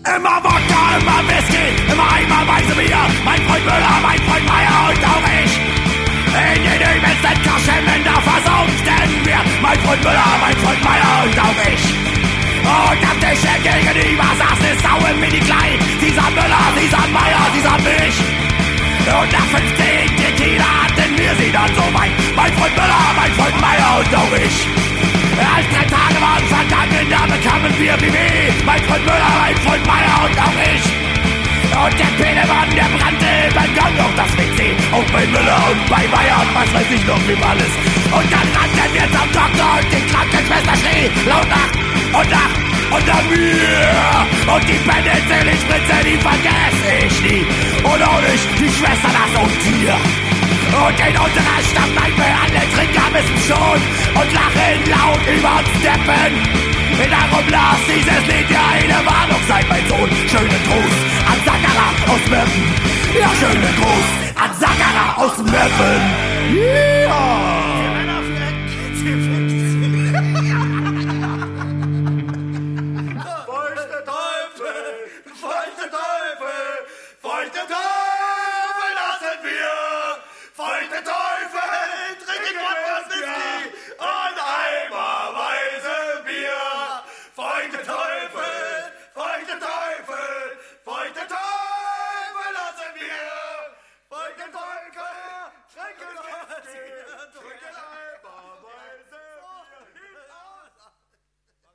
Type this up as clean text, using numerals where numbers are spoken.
Immer Wodka, immer Whisky, immer eimerweise Bier. Mein Freund Müller, mein Freund Meier und auch ich. In den übelsten Kaschen, da versumpften wir. Mein Freund Müller, mein Freund Meier und auch ich. Und am Tisch gegenüber saß es Sau im Mini-Kleid. Dieser Müller, dieser Meier, dieser Milch. Und nach 15 Tequila hatten wir sie dann so weit. Mein Freund Müller, mein Freund Meier und auch ich. Als 3 Tage waren vergangen, da bekamen wir Bibi. Mein Freund Müller, mein Freund Meier und auch ich. Und der Pelemann, der brannte beim Gang auf das WC. Auch bei Müller und bei Meier und was weiß ich noch wem alles. Und dann rannten wir zum Doktor und die Krankenschwester schrie laut nach und nach und nach mir. Und die Penicillin-Spritze, die vergesse ich nie. Und auch nicht die Schwester das Untier. Und in unserer Stammkneipe alle Trinker wissen schon und lachen laut über uns Deppen. Darum las dieses Lied ja eine Warnung sein, mein Sohn. Schönen Gruß an Sakara aus Meppen. Ja, schönen Gruß an Sakara aus Meppen.